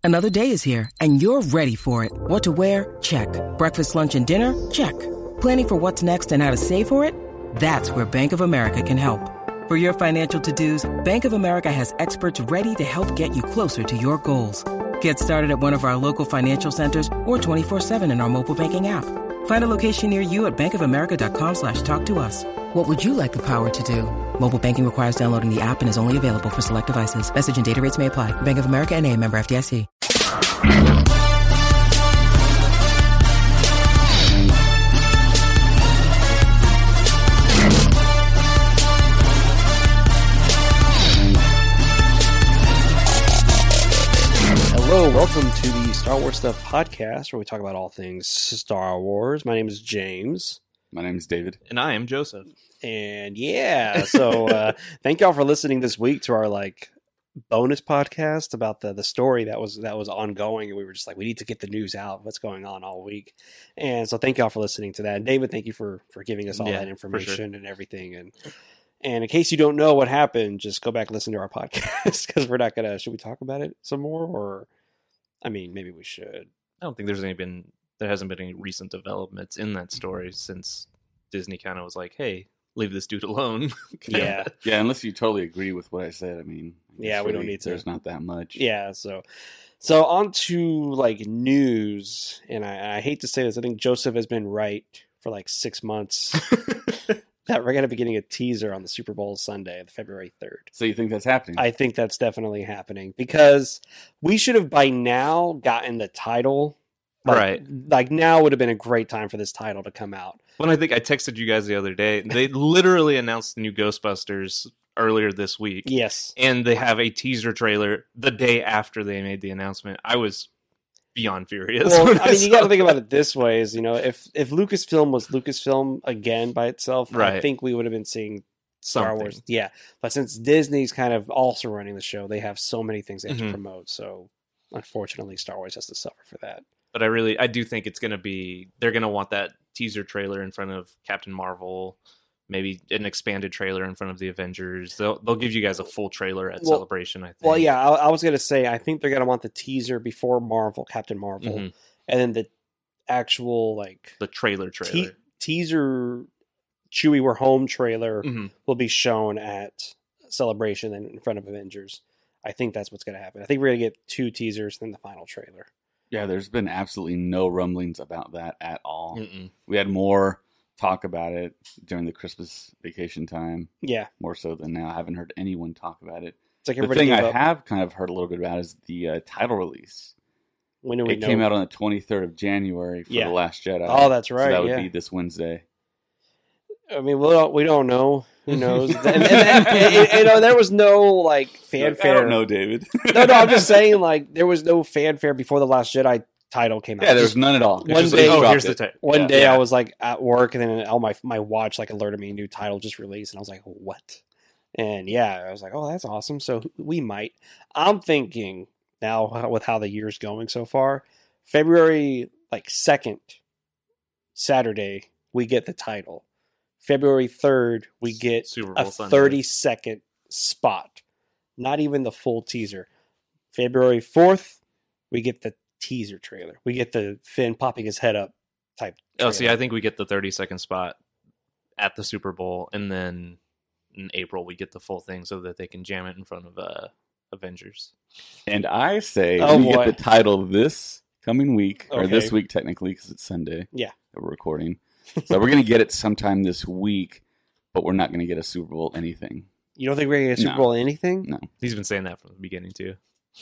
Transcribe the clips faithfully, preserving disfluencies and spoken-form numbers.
Another day is here, and you're ready for it. What to wear? Check. Breakfast, lunch, and dinner? Check. Planning for what's next and how to save for it? That's where Bank of America can help. For your financial to-dos, Bank of America has experts ready to help get you closer to your goals. Get started at one of our local financial centers or twenty-four seven in our mobile banking app. Find a location near you at bankofamerica.com slash talk to us. What would you like the power to do? Mobile banking requires downloading the app and is only available for select devices. Message and data rates may apply. Bank of America N A, member F D I C. Hello, welcome to the Star Wars Stuff podcast, where we talk about all things Star Wars. My name is James. My name is David. And I am Joseph. And yeah, so uh, thank y'all for listening this week to our like bonus podcast about the the story that was that was ongoing, and we were just like, we need to get the news out, what's going on all week. And so thank y'all for listening to that. And David, thank you for for giving us all yeah, that information sure. and everything. And and in case you don't know what happened, just go back and listen to our podcast, because we're not gonna. Should we talk about it some more, or I mean, maybe we should. I don't think there's any been there hasn't been any recent developments in that story since Disney kind of was like, hey, leave this dude alone. Yeah. Yeah, unless you totally agree with what I said. I mean, I Yeah, we really, don't need to. There's not that much. Yeah, so so on to like news, and I, I hate to say this, I think Joseph has been right for like six months that we're gonna be getting a teaser on the Super Bowl Sunday, February third. So you think that's happening? I think that's definitely happening, because we should have by now gotten the title. Like, Right. Like now would have been a great time for this title to come out. When I think I texted you guys the other day, they literally announced the new Ghostbusters earlier this week. Yes. And they have a teaser trailer the day after they made the announcement. I was beyond furious. Well, when I mean, you saw got to think that. about it this way: is you know, if if Lucasfilm was Lucasfilm again by itself, I Right. think we would have been seeing Star Something. Wars. Yeah, but since Disney's kind of also running the show, they have so many things they have Mhm. to promote. So unfortunately, Star Wars has to suffer for that. But I really, I do think it's going to be, they're going to want that teaser trailer in front of Captain Marvel, maybe an expanded trailer in front of the Avengers. They'll they'll give you guys a full trailer at Well- Celebration, I think. Well, yeah, I, I was gonna say I think they're gonna want the teaser before Marvel, Captain Marvel, Mhm. and then the actual like The trailer trailer. te- teaser Chewie We're Home trailer Mhm. will be shown at Celebration and in front of Avengers. I think that's what's going to happen. I think we're going to get two teasers, then the final trailer. Yeah, there's been absolutely no rumblings about that at all. Mm-mm. We had more talk about it during the Christmas vacation time, Yeah, more so than now. I haven't heard anyone talk about it. it's like The everybody thing gave I up. have kind of heard a little bit about is the uh, title release. When do we It know? came out on the twenty-third of January for Yeah. The Last Jedi. Oh, that's right, So that would yeah. be this Wednesday. I mean, we don't, we don't know. Who knows? and, and, and, and, you know, there was no like fanfare. I don't know, David. No, no, I'm just saying, like, there was no fanfare before the Last Jedi title came out. Yeah, there's Just none at all. One Just day- like oh, dropped here's it. the title. one Yeah. day Yeah. I was like at work, and then all my my watch like alerted me a new title just released, and I was like, what? And yeah, I was like, oh, that's awesome. So we might. I'm thinking now with how the year's going so far, February like second, Saturday, we get the title. February third, we get Super a Bowl Sunday. thirty second spot. Not even the full teaser. February fourth, we get the teaser trailer. We get the Finn popping his head up type. Oh, see, trailer. I think we get the thirty second spot at the Super Bowl, and then in April we get the full thing so that they can jam it in front of uh, Avengers. And I say Oh, we boy. get the title this coming week, or Okay. this week technically, because it's Sunday. Yeah. That we're recording. So we're going to get it sometime this week, but we're not going to get a Super Bowl anything. You don't think we're going to get a Super No. Bowl anything? No. He's been saying that from the beginning too.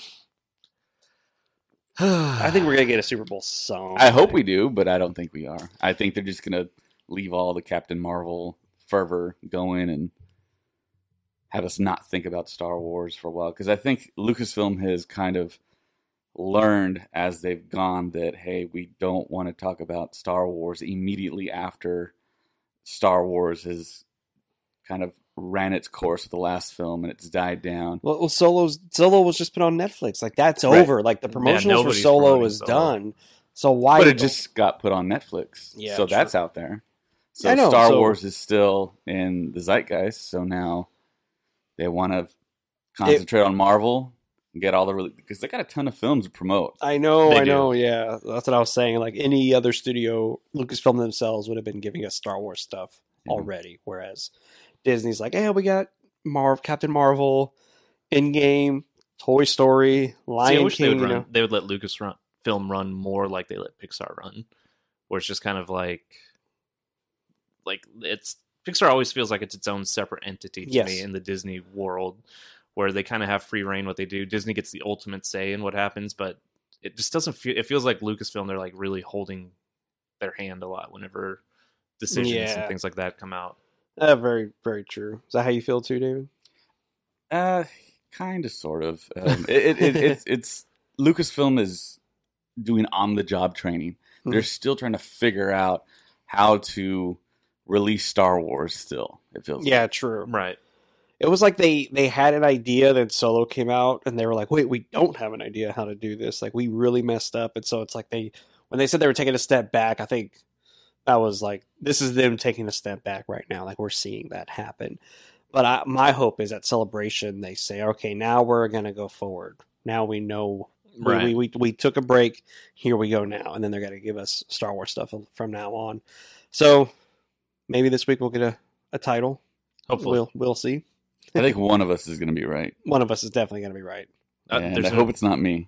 I think we're going to get a Super Bowl song. I hope we do, but I don't think we are. I think they're just going to leave all the Captain Marvel fervor going and have us not think about Star Wars for a while. Because I think Lucasfilm has kind of learned as they've gone that, hey, we don't want to talk about Star Wars immediately after Star Wars has kind of ran its course with the last film and it's died down. Well, well, Solo's Solo was just put on Netflix. Like that's Right. over. Like the promotionals for nobody's Solo promoting is Solo. done. So why? But it just got put on Netflix. Yeah, so true. that's out there. So I know, Star so- Wars is still in the zeitgeist. So now they want to concentrate on Marvel. get all the because they got a ton of films to promote. I know, They I do. know, yeah. That's what I was saying. Like any other studio, Lucasfilm themselves would have been giving us Star Wars stuff Yeah. already, whereas Disney's like, hey, we got Marv, Captain Marvel, Endgame, Toy Story, See, Lion I wish King. they would you run. know? They would let Lucasfilm film run more like they let Pixar run, where it's just kind of like, like it's Pixar always feels like it's its own separate entity to Yes. me in the Disney world, where they kind of have free reign what they do. Disney gets the ultimate say in what happens, but it just doesn't feel. It feels like Lucasfilm. They're like really holding their hand a lot whenever decisions Yeah. and things like that come out. Uh, very, very true. Is that how you feel too, David? Uh, kind of, sort of. Um, it, it, it, it's it's Lucasfilm is doing on the job training. Mhm. They're still trying to figure out how to release Star Wars. Still, it feels. Yeah, like. true. Right. It was like they they had an idea, then Solo came out, and they were like, "Wait, we don't have an idea how to do this. Like, we really messed up." And so it's like they, when they said they were taking a step back, I think that was like, this is them taking a step back right now. Like, we're seeing that happen. But I, my hope is at Celebration they say, "Okay, now we're gonna go forward. Now we know." We, Right. we, we we took a break. Here we go now, and then they're gonna give us Star Wars stuff from now on. So maybe this week we'll get a, a title. Hopefully, We'll we'll see. I think one of us is going to be right, One of us is definitely going to be right. Uh, and there's I no- hope it's not me.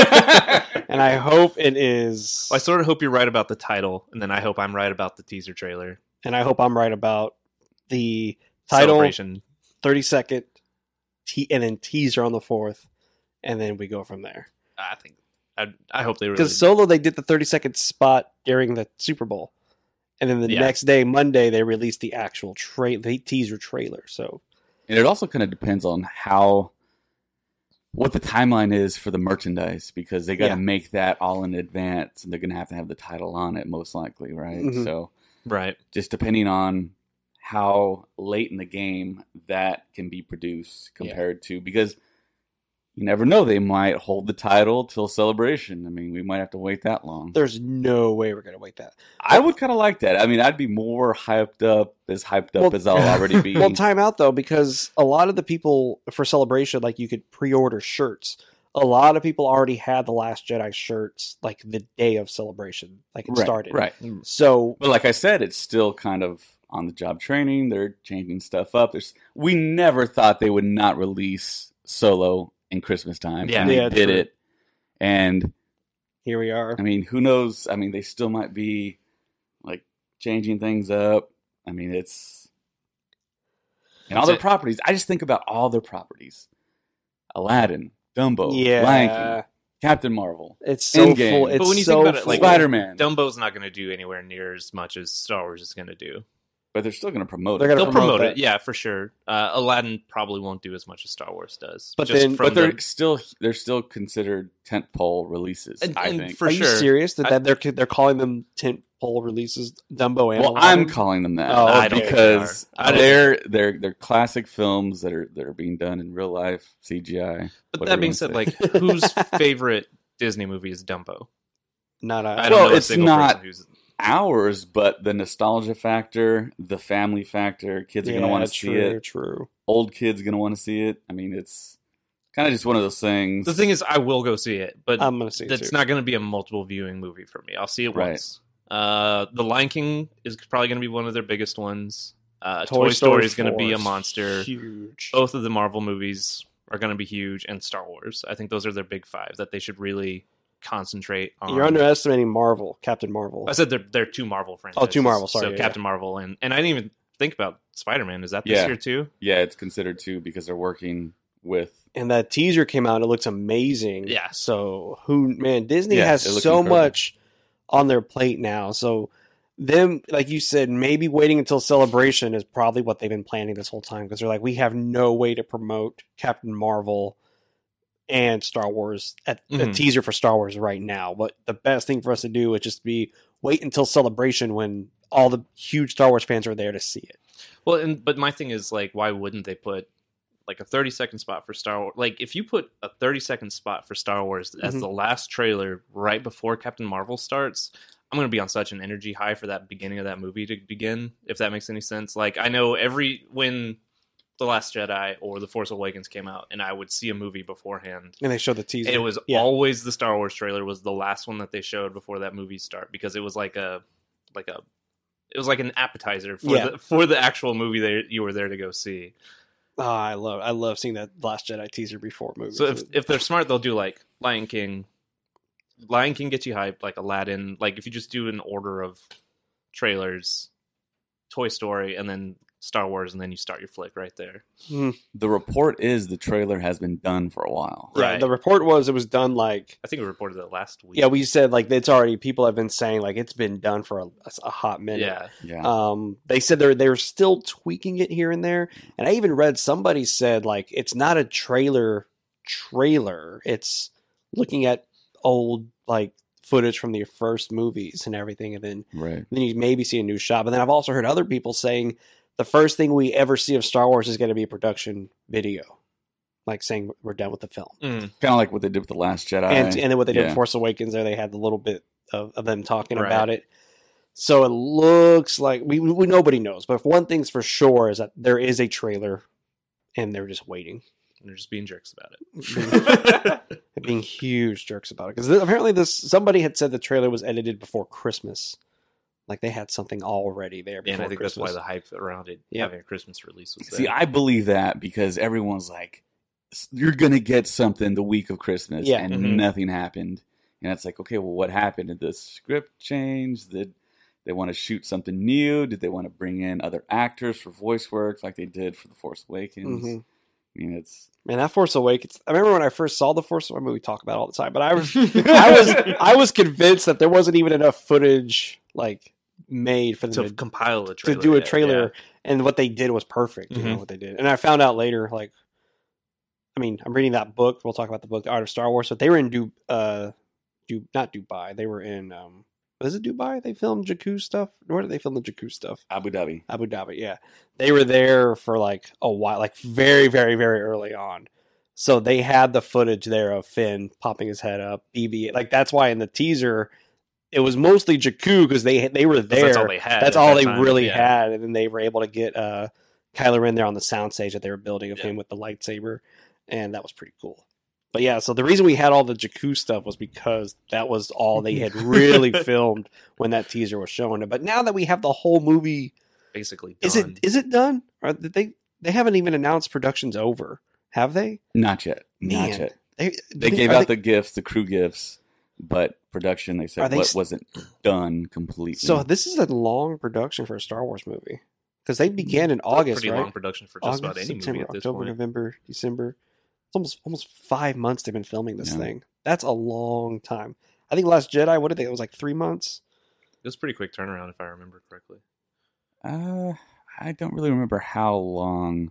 And I hope it is. Well, I sort of hope you're right about the title, and then I hope I'm right about the teaser trailer. And I hope I'm right about the title, Celebration. thirty second, te- and then teaser on the fourth. And then we go from there. I think. I, I hope they really. Because Solo, they did the thirty second spot during the Super Bowl. And then the Yeah. next day, Monday, they released the actual tra- the teaser trailer. So, And it also kind of depends on how, what the timeline is for the merchandise, because they got to Yeah. make that all in advance, and they're going to have to have the title on it, most likely, right? Mhm. So right. just depending on how late in the game that can be produced compared to, because you never know, they might hold the title till Celebration. I mean, we might have to wait that long. there's no way we're going to wait that. I would kind of like that. I mean, I'd be more hyped up, as hyped up Well- as I'll already be. Well, time out though, because a lot of the people for Celebration, like you could pre-order shirts. A lot of people already had the Last Jedi shirts like the day of Celebration, like it right, started. right. So But like I said, it's still kind of on the job training. They're changing stuff up. There's we never thought they would not release Solo in Christmas time. Yeah. and they Yeah, did true. it. And here we are. I mean, who knows? I mean, they still might be like changing things up. I mean, it's and all That's their it. properties. I just think about all their properties: Aladdin, Dumbo, Yeah, Lion King, Captain Marvel, it's so Endgame. full. But It's when you so think about it, full. like, Spider-Man. Dumbo's not going to do anywhere near as much as Star Wars is going to do. But they're still going to promote They're it. gonna They'll promote promote, that. it, yeah, for sure. Uh, Aladdin probably won't do as much as Star Wars does. But just then- from But they're the- still they're still considered tentpole releases. And- I and think. for Are you sure. serious that, I- that they're they're calling them tent pole releases? Dumbo and Well, Aladdin? I'm calling them that Oh, I don't think they because are. I don't- they're they're they're classic films that are that are being done in real life C G I. But whatever that being you said, wanna like, say. whose favorite Disney movie is Dumbo? not. A, I don't Well, know a it's single not- person who's. Ours, but the nostalgia factor, the family factor, kids are yeah, going to want to see true, it. True. Old kids going to want to see it. I mean, it's kind of just one of those things. The thing is, I will go see it, but I'm gonna see. it that's too. not going to be a multiple viewing movie for me. I'll see it Right. once. Uh, the Lion King is probably going to be one of their biggest ones. Uh, Toy Toy, Story Story is going to four be a is monster. Huge. Both of the Marvel movies are going to be huge, and Star Wars. I think those are their big five that they should really concentrate on. You're underestimating Marvel, Captain Marvel. I said they're they're two Marvel franchises. Oh, two Marvel, sorry, So yeah, Captain Marvel and and I didn't even think about Spider Man. Is that this Yeah. year too? Yeah, it's considered too because they're working with. And that teaser came out. It looks amazing. Yeah. So who man, Disney Yeah, has it looks so incredible. much on their plate now. So them, like you said, maybe waiting until Celebration is probably what they've been planning this whole time because they're like, we have no way to promote Captain Marvel and Star Wars at a Mhm. teaser for Star Wars right now. But the best thing for us to do is just be wait until Celebration when all the huge Star Wars fans are there to see it. Well, and but my thing is like, why wouldn't they put like a thirty second spot for Star Wars? Like, if you put a thirty second spot for Star Wars as Mhm. the last trailer right before Captain Marvel starts, I'm going to be on such an energy high for that beginning of that movie to begin. If that makes any sense. Like, I know every when The Last Jedi or The Force Awakens came out, and I would see a movie beforehand. And they showed the teaser. It was yeah. always the Star Wars trailer was the last one that they showed before that movie start, because it was like a like a it was like an appetizer for Yeah. the for the actual movie that you were there to go see. Oh, I love I love seeing that Last Jedi teaser before movies. So if if they're smart, they'll do like Lion King. Lion King gets you hyped, like Aladdin. Like if you just do an order of trailers, Toy Story, and then Star Wars, and then you start your flick right there. The report is the trailer has been done for a while. Yeah, Right. the report was it was done like I think we reported that last week. yeah, we said like it's already people have been saying like it's been done for a, a hot minute. yeah. Yeah. Um, they said they're they're still tweaking it here and there, and I even read somebody said like it's not a trailer trailer. It's looking at old like footage from the first movies and everything, and then right. then you maybe see a new shot. But then I've also heard other people saying the first thing we ever see of Star Wars is going to be a production video, like saying we're done with the film. Mm. Kind of like what they did with The Last Jedi. And and then what they did Yeah. in Force Awakens, there they had the little bit of, of them talking Right. about it. So it looks like we, we nobody knows, but one thing's for sure is that there is a trailer, and they're just waiting, And they're just being jerks about They're it. being huge jerks about it. Because apparently, this somebody had said the trailer was edited before Christmas, like they had something already there before and I think Christmas. that's why the hype around it Yep. having a Christmas release was there. See, I believe that because everyone's like, you're going to get something the week of Christmas, Yeah. and Mhm. nothing happened. And it's like, okay, well, what happened? Did the script change? Did they want to shoot something new? Did they want to bring in other actors for voice work like they did for The Force Awakens? Mhm. I mean, it's Man, that Force Awakens. I remember when I first saw the Force. I mean, we talk about it all the time, but I was, I was, I was convinced that there wasn't even enough footage like made for them to to, compile a to trailer. do a yet, trailer, and what they did was perfect. You know Mhm. what they did, and I found out later. Like, I mean, I'm reading that book. We'll talk about the book, The Art of Star Wars. But they were in Du, uh, Du, not Dubai. They were in, um, was it Dubai? They filmed Jakku stuff. Where did they film the Jakku stuff? Abu Dhabi. Abu Dhabi, yeah. They were there for like a while, like very, very, very early on. So they had the footage there of Finn popping his head up, B B. Like that's why in the teaser, it was mostly Jakku because they they were 'Cause there. That's all they had. That's at all that they time, really yeah. had, and then they were able to get uh, Kylo Ren there on the soundstage that they were building of Yeah. him with the lightsaber, and that was pretty cool. But yeah, so the reason we had all the Jakku stuff was because that was all they had really filmed when that teaser was showing it. But now that we have the whole movie. Basically, Is done. it is it done? Or did they they haven't even announced production's over, have they? Not yet. Not Man. yet. They, They are gave they- out the gifts, the crew gifts, but production, they Are said, they what s- wasn't done completely. So this is a long production for a Star Wars movie because they began in It's a August, pretty right? long production for just August, about any September, movie at this October, point. November, December. It's almost almost five months they've been filming this Yeah. thing. That's a long time. I think Last Jedi. What did they? It was like three months. It was a pretty quick turnaround, if I remember correctly. Uh, I don't really remember how long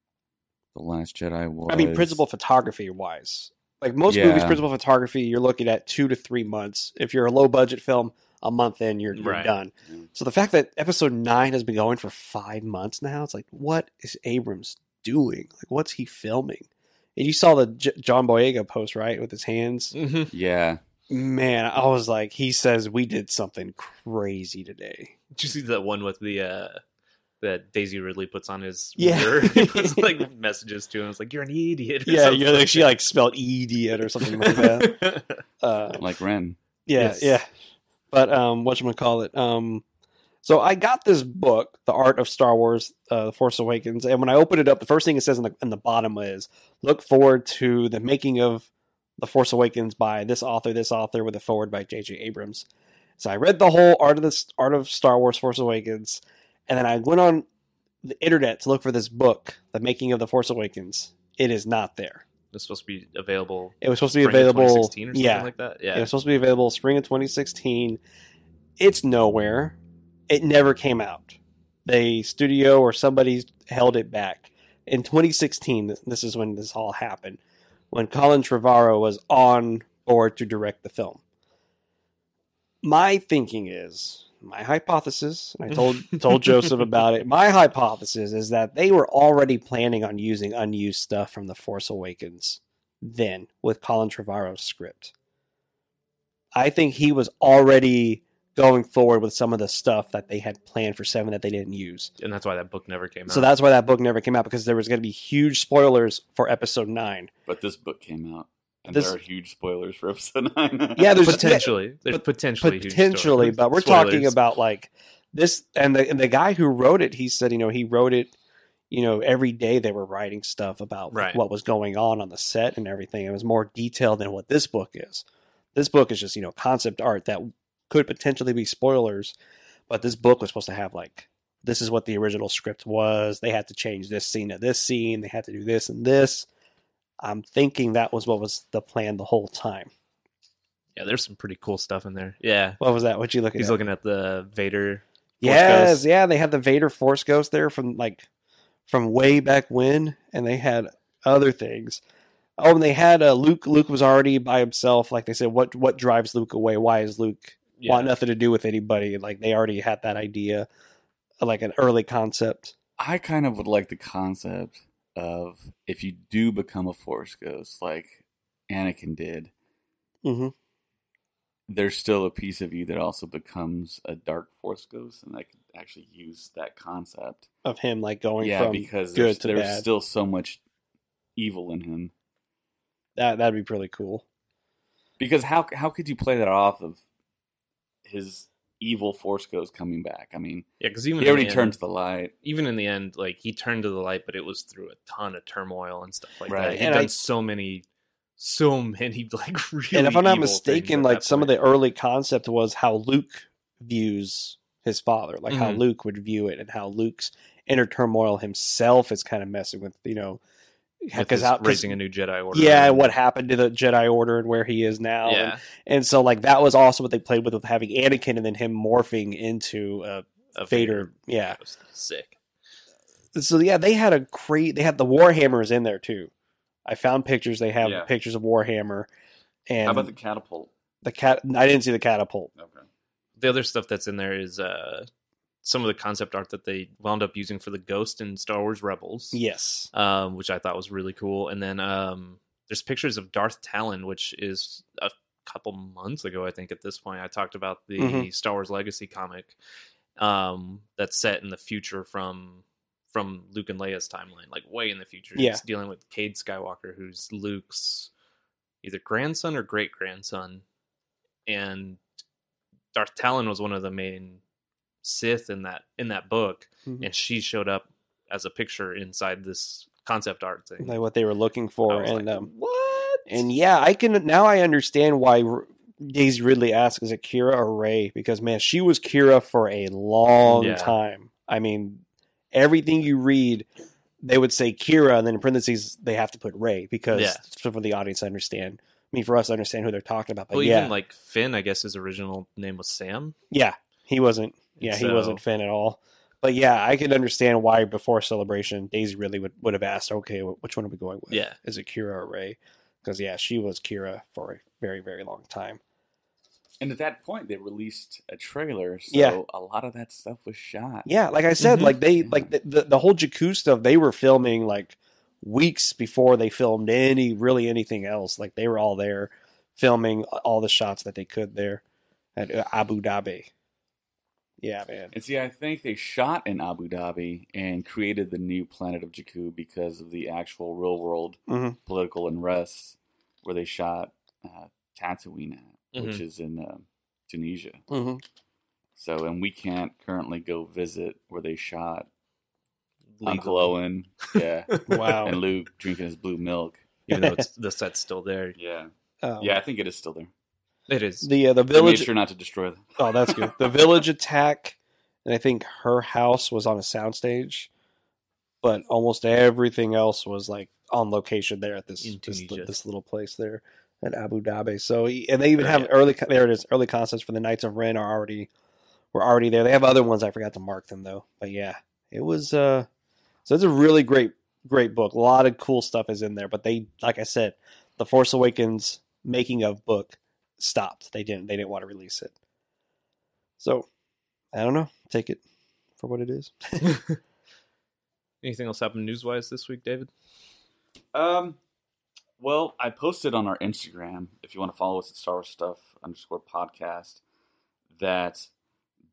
The Last Jedi was. I mean, principal photography wise, like most Yeah. movies, principal photography, you're looking at two to three months. If you're a low budget film, a month in, you're, you're Right. done. Yeah. So the fact that episode nine has been going for five months now, it's like, what is Abrams doing? Like, what's he filming? And you saw the J- John Boyega post, right, with his hands. Mm-hmm. Yeah. Man, I was like, he says we did something crazy today. Did you see that one with the uh that Daisy Ridley puts on his Yeah. mirror? He puts like messages to him. It's like, you're an idiot. or Yeah, something you're like, she like spelled idiot or something like that. that. Uh, Like Ren. Yeah, Yes. yeah. But um, whatchamacallit? Um, so I got this book, The Art of Star Wars, uh, The Force Awakens, and when I opened it up, the first thing it says in the in the bottom is, "Look forward to the making of The Force Awakens by this author, this author, with a forward by J J Abrams." So I read the whole Art of this Art of Star Wars, Force Awakens, and then I went on the internet to look for this book, The Making of The Force Awakens. It is not there. It's supposed to be available. It was supposed to be spring of available, twenty sixteen or something yeah, like that. It Yeah, was supposed to be available spring of twenty sixteen. It's nowhere. It never came out. The studio or somebody held it back. In twenty sixteen, this is when this all happened, when Colin Trevorrow was on board to direct the film. My thinking is, my hypothesis, and I told told Joseph about it, my hypothesis is that they were already planning on using unused stuff from The Force Awakens then with Colin Trevorrow's script. I think he was already going forward with some of the stuff that they had planned for seven that they didn't use. And that's why that book never came out. So that's why that book never came out, because there was going to be huge spoilers for episode nine. But this book came out, and This- there are huge spoilers for episode nine. Yeah, there's potentially. There's but- potentially huge potentially, stories. but we're Spoilers. talking about like this, and the and the guy who wrote it, he said, you know, he wrote it, you know, every day they were writing stuff about like, Right. what was going on on the set and everything. It was more detailed than what this book is. This book is just, you know, concept art that could potentially be spoilers, but this book was supposed to have like, this is what the original script was. They had to change this scene to this scene. They had to do this and this. I'm thinking that was what was the plan the whole time. Yeah, there's some pretty cool stuff in there. Yeah. What was that? What you looking He's at? looking at the Vader. Force Yes, Ghost. yeah, they had the Vader Force Ghost there from like from way back when, and they had other things. Oh, and they had uh, Luke. Luke was already by himself. Like they said, what what drives Luke away? Why is Luke Yeah. want nothing to do with anybody? Like they already had that idea, like an early concept. I kind of would like the concept of if you do become a Force Ghost, like Anakin did, Mm-hmm. there's still a piece of you that also becomes a dark Force Ghost, and I could actually use that concept. Of him like going yeah, from because good there's, to there's bad. still so much evil in him. That that'd be really cool. Because how how could you play that off of his evil Force Ghost coming back? I mean, Yeah, because even he already in the turned end, to the light. even in the end, like he turned to the light, but it was through a ton of turmoil and stuff like Right. that. He'd And done I- so many, so many like really. And if I'm not evil things mistaken, at like that some of point. the early concept was how Luke views his father, like how Mhm. Luke would view it, and how Luke's inner turmoil himself is kind of messing with, you know, With because his how 'cause- raising a new Jedi Order. yeah, and and- what happened to the Jedi Order and where he is now, Yeah, and, and so like that was also what they played with with having Anakin and then him morphing into uh, a Vader. Yeah, Ghost. Sick. so yeah, they had a great. They had the Warhammers in there too. I found pictures. They have Yeah. pictures of Warhammer, and How about the catapult? the cat? I didn't see the catapult. Okay. The other stuff that's in there is uh, some of the concept art that they wound up using for the Ghost in Star Wars Rebels. Yes. um, which I thought was really cool. And then um, there's pictures of Darth Talon, which is a couple months ago, I think. At this point, I talked about the Mhm. Star Wars Legacy comic um, that's set in the future from from Luke and Leia's timeline, like way in the future. Yeah. It's dealing with Cade Skywalker, who's Luke's either grandson or great grandson, and Darth Talon was one of the main Sith in that in that book, Mhm. and she showed up as a picture inside this concept art thing. Like what they were looking I for, was and like, um, what? and yeah, I can now. I understand why R- Daisy Ridley asked, "Is it Kira or Rey?" Because man, she was Kira for a long Yeah. time. I mean, everything you read, they would say Kira, and then in parentheses they have to put Rey because Yeah. so for the audience to understand. I mean, for us to understand who they're talking about. But well, yeah, even like Finn, I guess his original name was Sam. yeah, he wasn't. Yeah, And he so- wasn't Finn at all. But yeah, I could understand why before Celebration, Daisy Ridley would, would have asked, okay, wh- which one are we going with? Yeah. Is it Kira or Rey? Because, yeah, she was Kira for a very, very long time. And at that point, they released a trailer, so Yeah. a lot of that stuff was shot. Yeah, like I said, Mhm. like they, like the, the, the whole Jakku stuff, they were filming like weeks before they filmed any, really anything else. Like they were all there filming all the shots that they could there at uh, Abu Dhabi. Yeah, man. And see, I think they shot in Abu Dhabi and created the new planet of Jakku because of the actual real world Mhm. political unrest where they shot uh, Tatooine at, which Mhm. is in uh, Tunisia. Mm-hmm. So, and we can't currently go visit where they shot Legally. Uncle Owen, yeah, Wow. and Luke drinking his blue milk. Even though it's, the set's still there. Yeah, Um, yeah, I think it is still there. It is. The uh, the They village. made sure not to destroy them. Oh, that's good. The village attack, and I think her house was on a soundstage, but almost everything else was like on location there at this In this, Tunisia. this little place there at Abu Dhabi. So, and they even Right. have early there it is. Early concepts for the Knights of Ren are already were already there. They have other ones I forgot to mark them though. But yeah, it was. uh So it's a really great great book. A lot of cool stuff is in there. But they, like I said, the Force Awakens making of book stopped. They didn't. They didn't want to release it. So I don't know. Take it for what it is. Anything else happen news wise this week, David? Um, well, I posted on our Instagram, if you want to follow us at Star Wars Stuff underscore podcast, that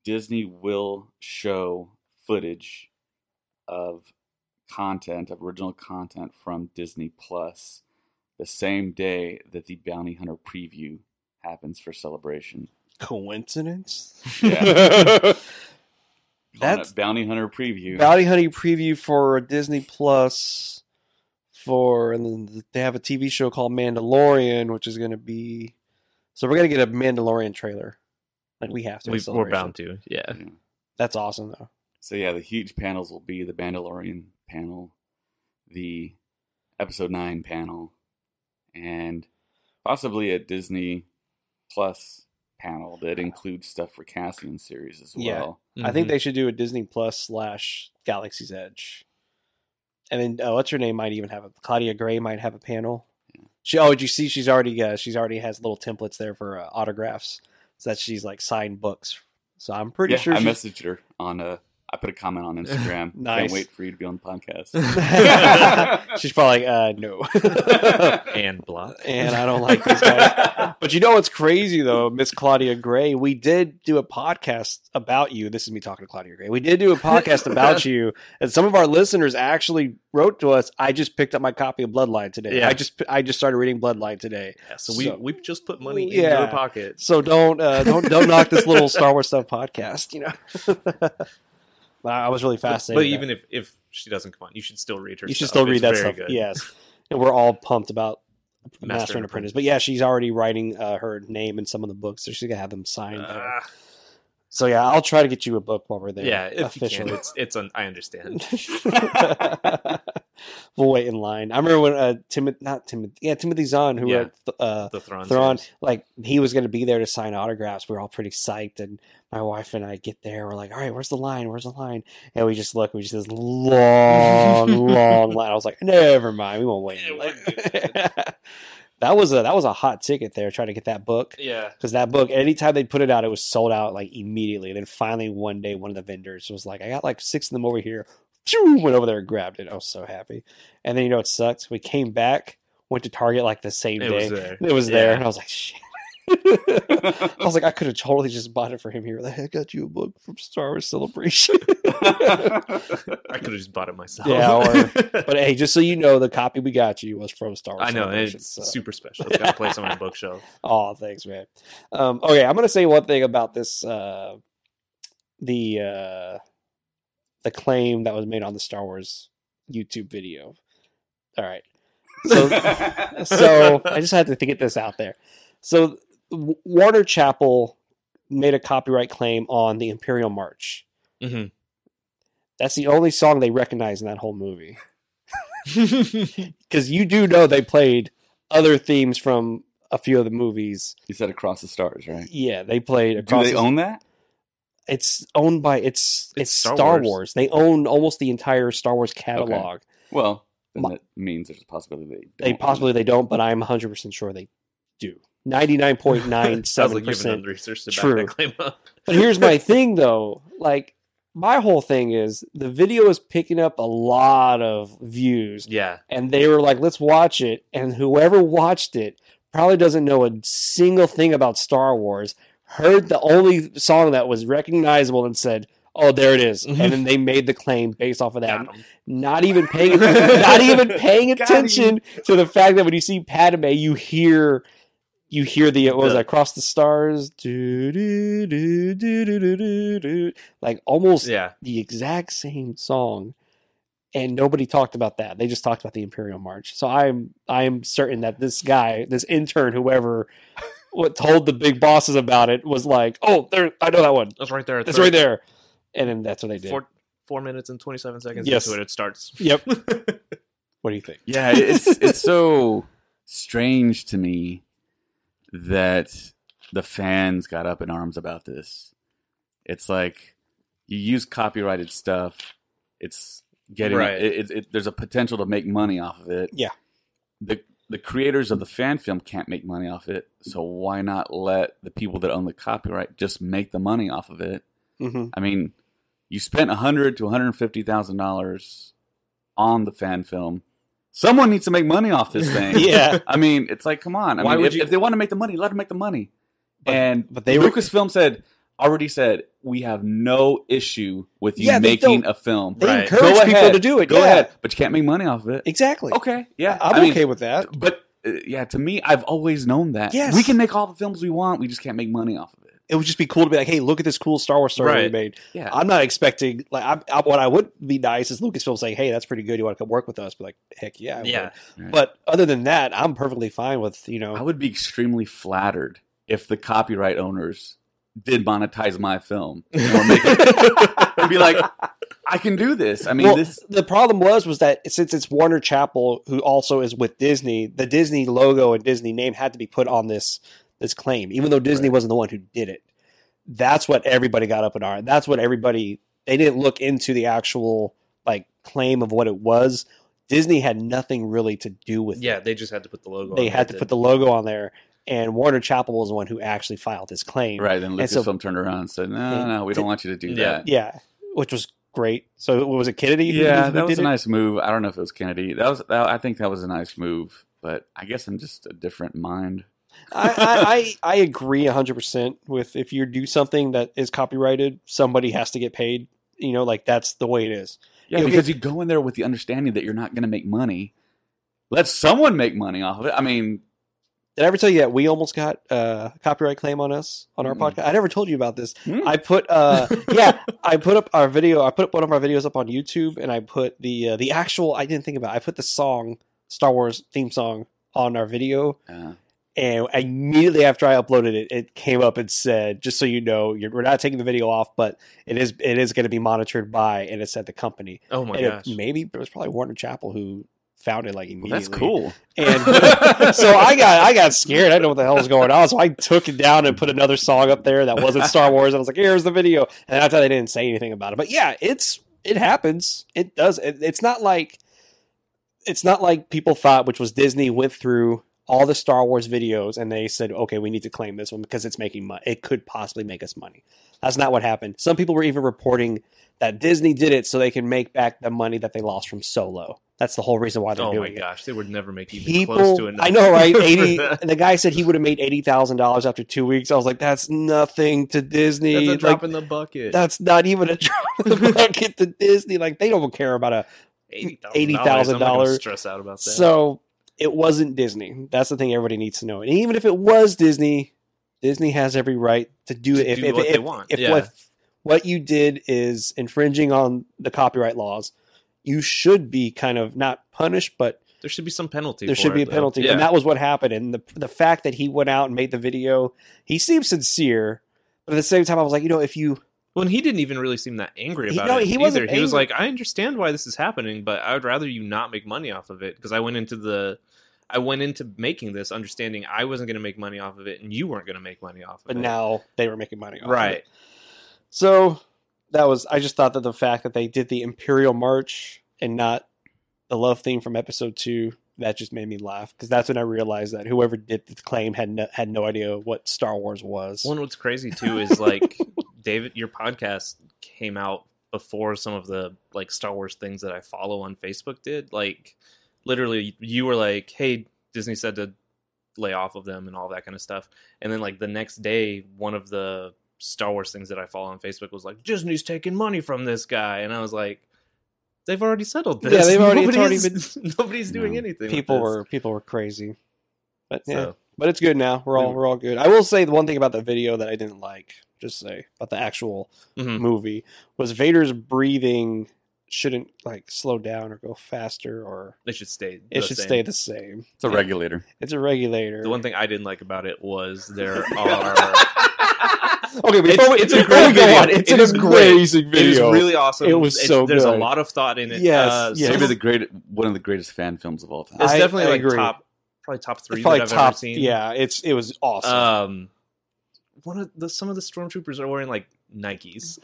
Disney will show footage of content, of original content from Disney Plus the same day that the Bounty Hunter preview happens for Celebration. Coincidence? Yeah. That's Bounty Hunter preview. Bounty Hunter preview for Disney Plus. For and then they have a T V show called Mandalorian, which is going to be. So we're going to get a Mandalorian trailer. Like we have to. We, we're bound to. Yeah. Yeah. That's awesome though. So yeah, the huge panels will be the Mandalorian panel, the Episode nine panel, and possibly a Disney Plus panel that includes stuff for Cassian series as well. Yeah. Mm-hmm. I think they should do a Disney Plus slash Galaxy's Edge. And then uh, what's her name might even have a Claudia Gray might have a panel. Yeah. She oh, did you see she's already uh, she's already has little templates there for uh, autographs, so that she's like signed books. So I'm pretty yeah, sure I she's... messaged her on a. I put a comment on Instagram. Nice. Can't wait for you to be on the podcast. She's probably like, uh, no. and block. And I don't like these guys. But you know what's crazy, though, Miss Claudia Gray? We did do a podcast about you. This is me talking to Claudia Gray. We did do a podcast about you. And some of our listeners actually wrote to us, I just picked up my copy of Bloodline today. Yeah. I just I just started reading Bloodline today. Yeah, so, we, So- we just put money Yeah. into the pocket. So don't uh, don't don't knock this little Star Wars stuff podcast, you know. But I was really But, fascinated. but by even if, if she doesn't come on, you should still read her You should stuff. still read It's that very stuff. good. Yes. And we're all pumped about Master, Master and and Apprentice. Apprentice. But yeah, she's already writing uh, her name in some of the books, so she's going to have them signed. there. Ah, So yeah, I'll try to get you a book while we're there. yeah, if you officially. can. It's, it's un- I understand. We'll wait in line. I remember when uh, Timothy, not Timothy, yeah, Timothy Zahn, who Yeah. wrote th- uh, The Thrawn. Thrawn, series. like he was going to be there to sign autographs. We were all pretty psyched, and my wife and I get there. We're like, "All right, where's the line? Where's the line?" And we just look. We just this long, long line. I was like, "Never mind, we won't wait." Yeah, in we're line." good. that was a that was a hot ticket there, trying to get that book. Yeah. Because that book, anytime they put it out, it was sold out like immediately. And then finally one day, one of the vendors was like, "I got like six of them over here." Phew, went over there and grabbed it. I was so happy. And then you know what sucked? We came back, went to Target like the same It day. was there. It was there, Yeah. and I was like, "Shit." I was like, I could have totally just bought it for him here. Like, I got you a book from Star Wars Celebration. I could have just bought it myself. Yeah, or- but hey, just so you know, the copy we got you was from Star Wars I know. Celebration. It's so. super special. It's got a place on my bookshelf. Oh, thanks, man. Um, okay, I'm going to say one thing about this. Uh, the uh, the claim that was made on the Star Wars YouTube video. All right. So, so I just had to get this out there. So W- Warner Chappell made a copyright claim on the Imperial March. Mhm. That's the only song they recognize in that whole movie. Because you do know they played other themes from a few of the movies. You said Across the Stars, right? Yeah, they played. Do Across they the- own that? It's owned by it's it's, It's Star, Star Wars. Wars. They own almost the entire Star Wars catalog. Well, then My- that means there's a possibility they don't. They own possibly it. they don't, but I'm one hundred percent sure they do. ninety-nine point nine Sounds seven like you haven't done percent. research to true. back that claim up. But here's my thing, though. Like, my whole thing is the video is picking up a lot of views, Yeah. and they were like, let's watch it. And whoever watched it probably doesn't know a single thing about Star Wars, heard the only song that was recognizable and said, oh, there it is. And then they made the claim based off of that. Got 'em. Not even paying, not even paying Got attention to the fact that when you see Padme, you hear, you hear the what was The- that Across the Stars, do, do, do, do, do, do, do, do. Like almost Yeah. the exact same song, and nobody talked about that. They just talked about the Imperial March. So I'm I'm certain that this guy, this intern, whoever, what told the big bosses about it was like, oh, there, I know that one. That's right there. That's right there. And then that's what they did. Four, four minutes and twenty-seven seconds Yes. into it, it starts. Yep. What do you think? Yeah, it's it's so strange to me that the fans got up in arms about this. It's like you use copyrighted stuff. It's getting Right. it, it, it, there's a potential to make money off of it. Yeah. The the creators of the fan film can't make money off it, so why not let the people that own the copyright just make the money off of it? Mm-hmm. I mean, you spent a hundred to one hundred fifty thousand dollars on the fan film. Someone needs to make money off this thing. Yeah. I mean, it's like, come on. I Why mean, would if, you- if they want to make the money, let them make the money. But- and but they were- Lucasfilm said, already said we have no issue with you Yeah, they making don't- a film. They Right. encourage Go people ahead. to do it. Go yeah. ahead, but you can't make money off of it. Exactly. Okay, yeah, I'm I mean, okay with that. But uh, yeah, to me, I've always known that. Yes. We can make all the films we want. We just can't make money off of it. It would just be cool to be like, hey, look at this cool Star Wars story we Right. made. Yeah. I'm not expecting like I'm, I, what I would be nice is Lucasfilm saying, hey, that's pretty good. You want to come work with us? But like, heck yeah, I would. Yeah. Right. But other than that, I'm perfectly fine with you know. I would be extremely flattered if the copyright owners did monetize my film or make it and be like, I can do this. I mean, well, this. the problem was was that since it's Warner Chappell, who also is with Disney, the Disney logo and Disney name had to be put on this this claim, even though Disney Right. wasn't the one who did it. That's what everybody got up in arms. That's what everybody they didn't look into the actual like claim of what it was. Disney had nothing really to do with Yeah, it. they just had to put the logo. They on had it to put the logo on there, and Warner Chappell was the one who actually filed this claim. Right. Then And so- Lucasfilm turned around and said, no, Yeah. no, we don't want you to do Yeah. that. Yeah, which was great. So was it Kennedy? who- Yeah, who that was did a it? nice move. I don't know if it was Kennedy. That was. That, I think that was a nice move. But I guess I'm just a different mind. I, I, I I agree one hundred percent with if you do something that is copyrighted, somebody has to get paid. You know, like that's the way it is. Yeah, You know, because you go in there with the understanding that you're not going to make money. Let someone make money off of it. I mean, Did I ever tell you that we almost got a copyright claim on us on our Mm. podcast? I never told you about this. Hmm. I put uh yeah, I put up our video. I put up one of our videos up on YouTube, and I put the uh, the actual. I didn't think about it. I put the song Star Wars theme song on our video. uh, And immediately after I uploaded it, it came up and said, "Just so you know, you're, we're not taking the video off, but it is it is going to be monitored by." And it said the company. Oh my and gosh! It, maybe it was probably Warner Chappell who found it like well, immediately. that's cool. And so I got I got scared. I didn't know what the hell was going on, so I took it down and put another song up there that wasn't Star Wars. And I was like, "Here's the video." And after they didn't say anything about it, but yeah, it's it happens. It does. It, it's not like it's not like people thought, which was Disney went through all the Star Wars videos and they said, okay, we need to claim this one because it's making money. It could possibly make us money. That's not what happened. Some people were even reporting that Disney did it so they can make back the money that they lost from Solo. That's the whole reason why they're Oh my doing it. gosh, they would never make even People, close to it. I know, right? Eighty. The guy said he would have made eighty thousand dollars after two weeks. I was like, that's nothing to Disney. That's a Like, drop in the bucket. that's not even a drop in the bucket to Disney. Like they don't care about a eighty eighty thousand dollars. Stress out about that. So it wasn't Disney. That's the thing everybody needs to know. And even if it was Disney, Disney has every right to do it. To If, do if, what if, they want. if Yeah. what, what you did is infringing on the copyright laws, you should be kind of not punished, but there should be some penalty. there for should be it, a penalty. Though. Yeah. And that was what happened. And the the fact that he went out and made the video, he seemed sincere. But at the same time, I was like, you know, if you Well, and he didn't even really seem that angry He- about no, it he either. wasn't He was angry. like, "I understand why this is happening, but I would rather you not make money off of it because I went into the, I went into making this understanding I wasn't going to make money off of it, and you weren't going to make money off of but it." now they were making money off of right? it. So that was I just thought that the fact that they did the Imperial March and not the love theme from episode two, that just made me laugh because that's when I realized that whoever did the claim had no, had no idea what Star Wars was. Well, and what's crazy too is like David, your podcast came out before some of the like Star Wars things that I follow on Facebook did. Like, literally, you were like, "Hey, Disney said to lay off of them and all that kind of stuff," and then like the next day, one of the Star Wars things that I follow on Facebook was like, "Disney's taking money from this guy," and I was like, "They've already settled this. Yeah, they've already- it's Nobody already is- nobody's doing No. anything." with people this. were people were crazy, but yeah, So, but it's good now. We're all We- we're all good. I will say the one thing about the video that I didn't like, just say about the actual mhm. movie, was Vader's breathing shouldn't like slow down or go faster, or It should stay. it the should same. stay the same. It's a regulator. It's a regulator. The one thing I didn't like about it was there are. Okay, before It's, we, it's a before great we go video. on, it's It an is great. amazing It video. is really awesome. It was It's- so There's a good. lot of thought in it. Yes, Uh, yes. some Maybe of- the great one of the greatest fan films of all time. It's I- definitely I like agree. top, probably top three It's probably that I've top. ever seen. Yeah, it's it was awesome. Um, one of the some of the stormtroopers are wearing like Nikes.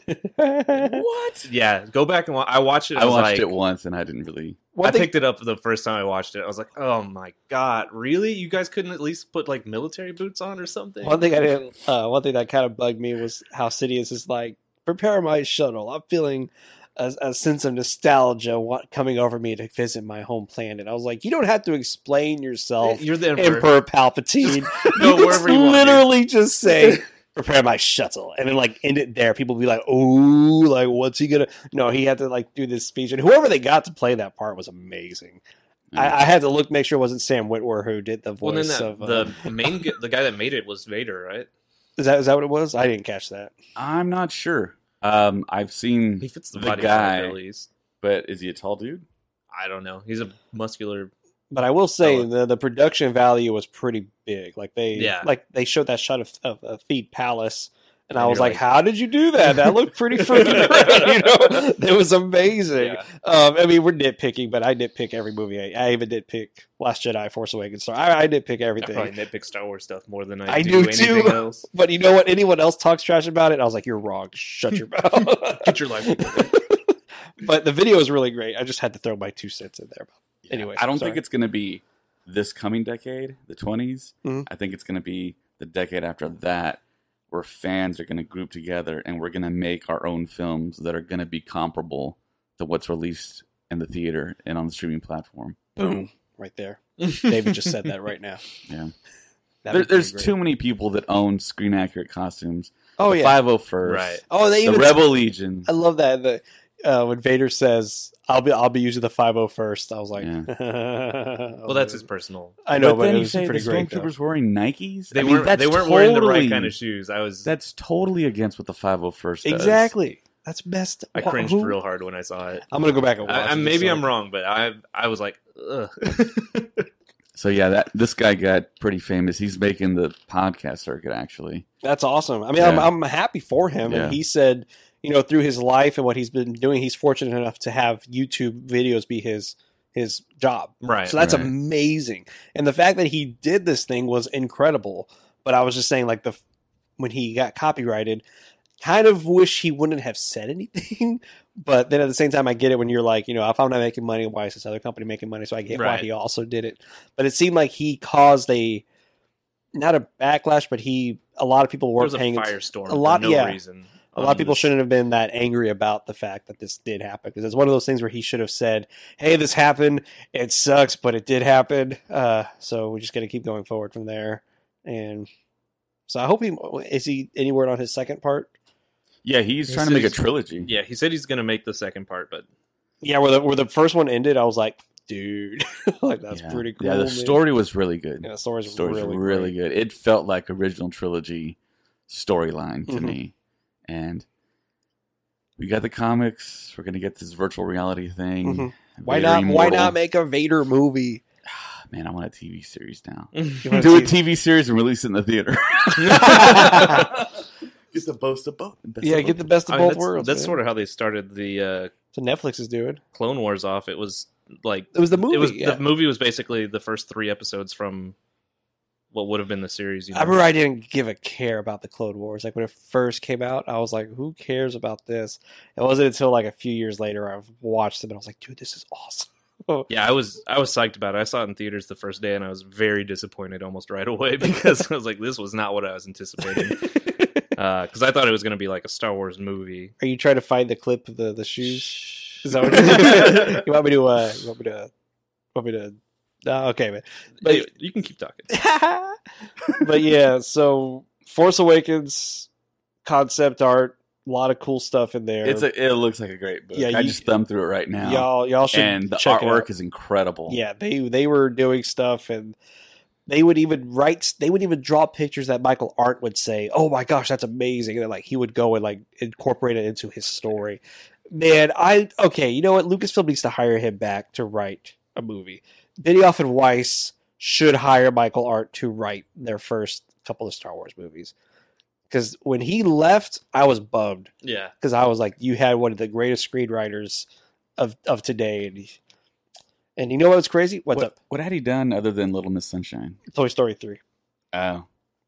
What? Yeah, go back and watch. I watched it. I, I was watched like, it once and I didn't really. One I thing- picked it up the first time I watched it. I was like, oh my god, really? You guys couldn't at least put like military boots on or something? One thing I didn't. Uh, one thing that kind of bugged me was how Sidious is like, prepare my shuttle. I'm feeling a, a sense of nostalgia wa- coming over me to visit my home planet. I was like, you don't have to explain yourself, You're the Emperor, emperor. Palpatine. Go you wherever can you want, literally just say, prepare my shuttle, and then like end it there. People be like, oh, like what's he gonna? No, he had to like do this speech, and whoever they got to play that part was amazing. I, I had to look, make sure it wasn't Sam Witwer who did the voice well, then that, of uh, the main g- the guy that made it was Vader, right? Is that is that what it was? I didn't catch that. I'm not sure. Um, I've seen He fits the, the body guy, type at least. but is he a tall dude? I don't know. He's a muscular. But I will say Oh. the the production value was pretty big. Like they Yeah. like they showed that shot of, of, of Theed Palace, and, And I was you're like, like- "How did you do that? That looked pretty freaking great." You know, it was amazing. Yeah. Um, I mean, we're nitpicking, but I nitpick every movie. I, I even nitpick Last Jedi, Force Awakens. So I, I nitpick I everything. probably nitpick Star Wars stuff more than I, I do, do anything too. else. But you know what? Anyone else talks trash about it, I was like, "You're wrong. Shut your mouth." Get your life together. But the video is really great. I just had to throw my two cents in there. Yeah. Anyway, I don't sorry. think it's going to be this coming decade, the twenties. Mhm. I think it's going to be the decade after that, where fans are going to group together and we're going to make our own films that are going to be comparable to what's released in the theater and on the streaming platform. Boom, right there. David just said that right now. Yeah. That There, would be there's great. too many people that own screen accurate costumes. Oh the yeah. five oh first, Right. Oh, they the even. Rebel Legion. I love that. The uh, when Vader says, "I'll be, I'll be using the five oh first." I was like, Yeah. Well, that's his personal. I know, but, then it you was say pretty the great. though. Stormtroopers wearing Nikes. They I mean, weren't. that's They weren't wearing the right totally- kind of shoes. I was. That's totally against what the five oh first does. Exactly. That's best. I Wha- cringed who- real hard when I saw it. I'm gonna go back and watch. I, I, it, maybe so- I'm wrong, but I I was like, ugh. So yeah, that this guy got pretty famous. He's making the podcast circuit actually. That's awesome. I mean, I'm, Yeah. I'm happy for him. Yeah. And he said, you know, through his life and what he's been doing, he's fortunate enough to have YouTube videos be his his job. Right. So that's Right. amazing. And the fact that he did this thing was incredible. But I was just saying, like the when he got copyrighted, kind of wish he wouldn't have said anything. But then at the same time, I get it when you're like, you know, if I'm not making money, why is this other company making money? So I get why Right. he also did it. But it seemed like he caused a not a backlash, but he a lot of people There were was a paying firestorm. a lot- for no yeah. reason. a lot of on people this. shouldn't have been that angry about the fact that this did happen, because it's one of those things where he should have said, "Hey, this happened. It sucks, but it did happen. Uh, so we're just gonna keep going forward from there." And so I hope he is he any word on his second part. Yeah, he's He trying to make a says- trilogy. Yeah, he said he's going to make the second part, but Yeah, where the where the first one ended, I was like, dude, like that's yeah. pretty cool. Yeah, the man. story was really good. yeah, the story's, the story's really, really, great. good. It felt like original trilogy storyline to Mhm. me. And we got the comics. We're gonna get this virtual reality thing. Mhm. Why Vader not? Why Immortal. not make a Vader movie? Man, I want a T V series now. You wanna Do a see- T V series and release it in the theater. Get the both of both. best yeah, of get the both. best of I mean, both that's, worlds. that's man. sort of how they started the uh, So Netflix is doing. Clone Wars off. It was like It was the movie. it was yeah. the movie was basically the first three episodes from what would have been the series. You know? I remember I didn't give a care about the Clone Wars. Like when it first came out, I was like, "Who cares about this?" It wasn't until like a few years later I watched them and I was like, "Dude, this is awesome." Yeah, I was I was psyched about it. I saw it in theaters the first day, and I was very disappointed almost right away because I was like, "This was not what I was anticipating." Because I thought it was going to be like a Star Wars movie. Are you trying to find the clip of the the shoes? Is that what you want me to? Uh, you want me to? Want me to? No, okay, man. But You- you can keep talking. but yeah, so Force Awakens concept art, a lot of cool stuff in there. It's a, it looks like a great book. Yeah, I you- just thumbed through it right now. y'all y'all should and the check it out. artwork is incredible. Yeah, they they were doing stuff, and they would even write. They would even draw pictures that Michael Arndt would say, "Oh my gosh, that's amazing!" And then like he would go and like incorporate it into his story. Man, I okay. You know what? Lucasfilm needs to hire him back to write a movie. Benioff and Weiss should hire Michael Arndt to write their first couple of Star Wars movies. Because when he left, I was bummed. Yeah, Because I was like, you had one of the greatest screenwriters of of today, and he, and you know what's crazy? What's what, up? what had he done other than Little Miss Sunshine? Toy Story three. Oh.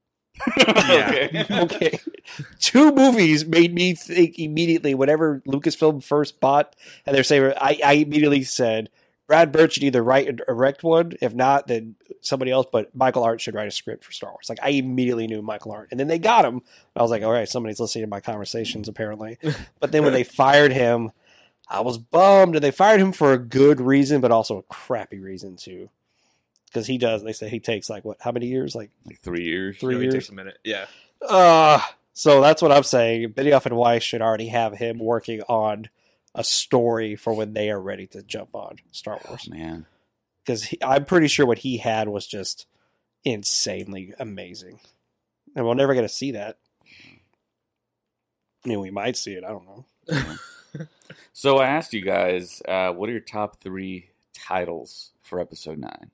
Yeah. Okay. Two movies made me think immediately whenever Lucasfilm first bought, and they're saying, I, I immediately said, Brad Bird should either write and direct one. If not, then somebody else, but Michael Arndt should write a script for Star Wars. Like, I immediately knew Michael Arndt. And then they got him. I was like, all right, somebody's listening to my conversations, apparently. But then when they fired him, I was bummed. And they fired him for a good reason, but also a crappy reason, too. Because he does, they say he takes, like, what, how many years? Like, Like three years. Three It really years. takes a minute. Yeah, Uh, so that's what I'm saying. Benioff and Weiss should already have him working on a story for when they are ready to jump on Star Wars. Oh, man. Because I'm pretty sure what he had was just insanely amazing. And we're never going to see that. I mean, we might see it. I don't know. So I asked you guys, uh, what are your top three titles for episode nine?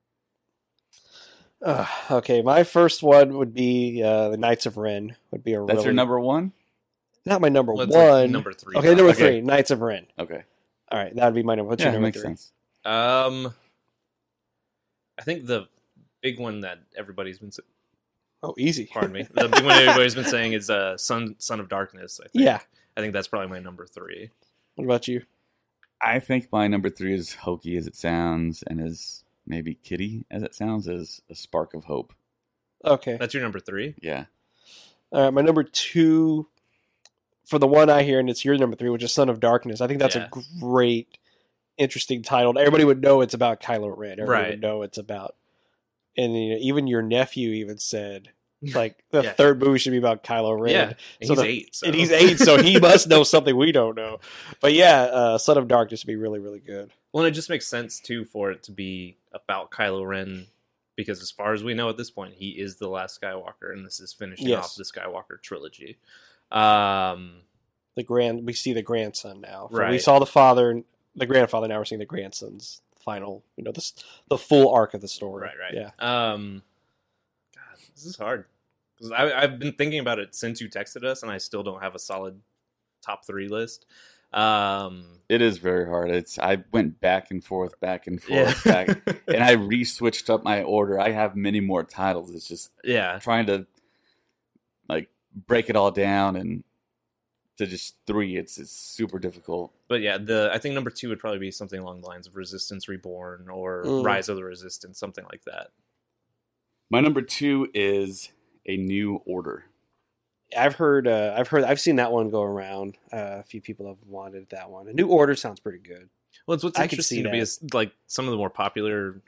Uh, okay, my first one would be uh, the Knights of Ren. Would be a That's really, your number one? not my number Well, one. it's like number three. Okay, number Okay. three, Knights of Ren. Okay. All right, that would be my number. What's Yeah, your number makes three? sense. Um, I think the big one that everybody's been, sa- Oh, easy. pardon me, the big one everybody's been saying is uh, Son Son of Darkness. I think. Yeah. I think that's probably my number three. What about you? I think my number three, as hokey as it sounds, and as maybe kiddie as it sounds, is A Spark of Hope. Okay. That's your number three. Yeah. All right, my number two, for the one I hear, and it's your number three, which is Son of Darkness. I think that's Yeah. a great, interesting title. Everybody would know it's about Kylo Ren. Everybody Right. would know it's about, and you know, even your nephew even said, like, the Yeah. third movie should be about Kylo Ren. Yeah, and So he's the- eight. So. And he's eight, so he must know something we don't know. But yeah, uh, Son of Darkness would be really, really good. Well, and it just makes sense too for it to be about Kylo Ren, because as far as we know at this point, he is the last Skywalker, and this is finishing Yes. off the Skywalker trilogy. Um, The grand, we see the grandson now. So we Right. saw the father, the grandfather. Now we're seeing the grandson's final. You know, this the full arc of the story. right, right. Yeah. Um, God, this is hard because I've been thinking about it since you texted us, and I still don't have a solid top three list. Um, It is very hard. It's I went back and forth, back and yeah, forth, back, and I re-switched up my order. I have many more titles. It's just yeah, trying to like break it all down and to just three. It's it's super difficult. but yeah, the I think number two would probably be something along the lines of Resistance Reborn or Mm. Rise of the Resistance, something like that. My number two is A New Order. I've heard, uh, I've heard, I've seen that one go around. Uh, a few people have wanted that one. A New Order sounds pretty good. Well, it's what's I could see interesting to me that. is like some of the more popular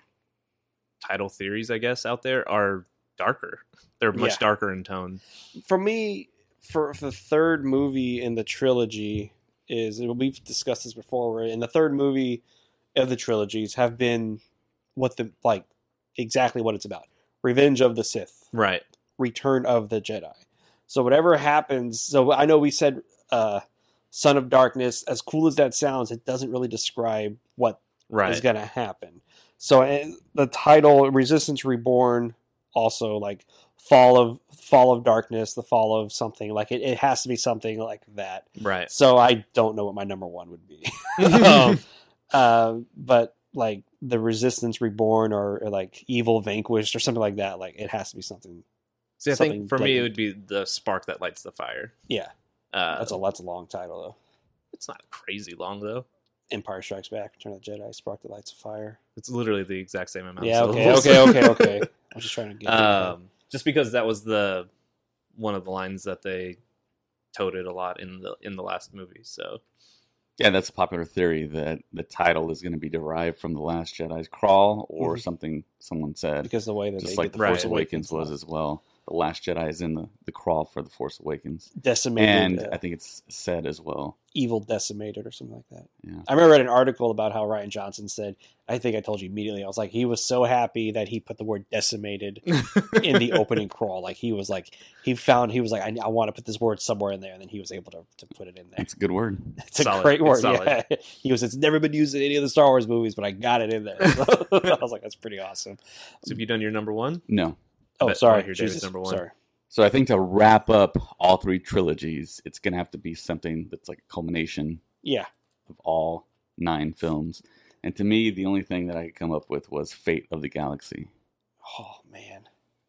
title theories, I guess, out there are darker. They're much Yeah. darker in tone. For me, for, for the third movie in the trilogy is, and we've discussed this before, where in the third movie of the trilogies have been what the, like, exactly what it's about. Revenge of the Sith. Right. Return of the Jedi. So whatever happens, so I know we said uh, Son of Darkness, as cool as that sounds, it doesn't really describe what Right. is going to happen. So uh, the title Resistance Reborn, also like Fall of Fall of Darkness, the fall of something, like it, it has to be something like that. Right. So I don't know what my number one would be. um, uh, but like the Resistance Reborn or, or like Evil Vanquished or something like that, like it has to be something. See, I something think for me it blatant. would be the spark that lights the fire. Yeah, Uh, that's a that's a long title though. it's not crazy long though. Empire Strikes Back, Return of the Jedi, Spark that Lights a Fire. It's literally the exact same amount. Yeah, of okay, syllables. okay, okay, okay. I was just trying to get. Um, just because that was the one of the lines that they toted a lot in the in the last movie. So Yeah, that's a popular theory that the title is going to be derived from The Last Jedi's crawl or Mhm. something someone said. because the way that Just they like did The the Force Force Awakens was Awakens as well. The Last Jedi is in the, the crawl for The Force Awakens. decimated, And uh, I think it's said as well. evil decimated or something like that. Yeah. I remember I read an article about how Ryan Johnson said. I think I told you immediately. I was like, he was so happy that he put the word decimated in the opening crawl. Like he was like, he found he was like, I, I want to put this word somewhere in there, and then he was able to, to put it in there. It's a good word. It's a Solid. great word. It's solid. Yeah. He was. It's never been used in any of the Star Wars movies, but I got it in there. So I was like, that's pretty awesome. So have you done your number one? No. Oh, bet- sorry. I hear David's Jesus. number one. Sorry. So I think to wrap up all three trilogies, it's going to have to be something that's like a culmination Yeah. of all nine films. And to me, the only thing that I could come up with was Fate of the Galaxy. Oh man.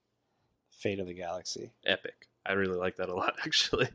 Fate of the Galaxy. Epic. I really like that a lot, actually.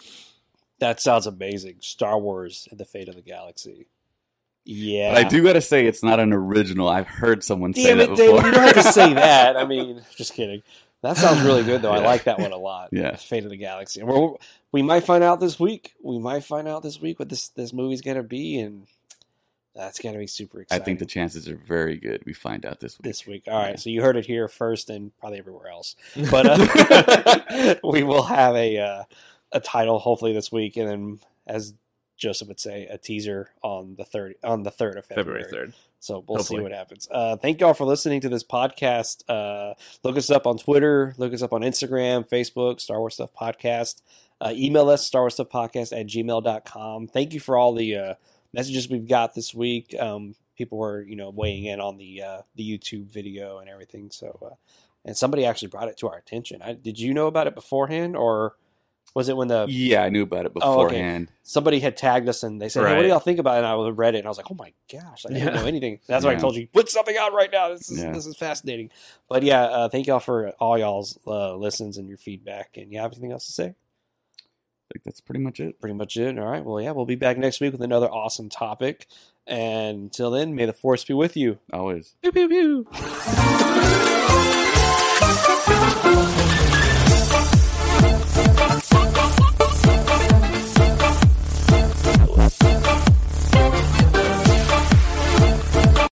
That sounds amazing. Star Wars and the Fate of the Galaxy. Yeah. But I do got to say, it's not an original. I've heard someone say Damn that it, before. David. You don't have to say that. I mean, just kidding. That sounds really good, though. I Yeah. like that one a lot. Yeah. Fate of the Galaxy. And we're, we might find out this week. We might find out this week what this, this movie's going to be. And That's got to be super exciting. I think the chances are very good we find out this week. This week. All right. Yeah. So you heard it here first and probably everywhere else. But uh, we will have a uh, a title hopefully this week. And then, as Joseph would say, a teaser on the third on the third of February. February third. So we'll Hopefully. see what happens. Uh, thank y'all for listening to this podcast. Uh, look us up on Twitter. Look us up on Instagram, Facebook, Star Wars Stuff Podcast. Uh, email us, Star Wars Stuff Podcast at gmail dot com. Thank you for all the uh, messages we've got this week. Um, people were, you know, weighing in on the uh, the YouTube video and everything. So, uh, and somebody actually brought it to our attention. I, did you know about it beforehand, or was it when the Yeah, I knew about it Oh, okay. beforehand. somebody had tagged us and they said, "Hey, what do Right. y'all think about it?" And I read it and I was like, "Oh my gosh, I didn't Yeah. know anything." That's why I Yeah. told you put something out right now. This is Yeah. this is fascinating. But yeah, uh, thank y'all for all y'all's uh, listens and your feedback. And you have anything else to say? I think that's pretty much it. Pretty much it. All right. Well, yeah, we'll be back next week with another awesome topic. And until then, may the force be with you. Always. Pew pew pew.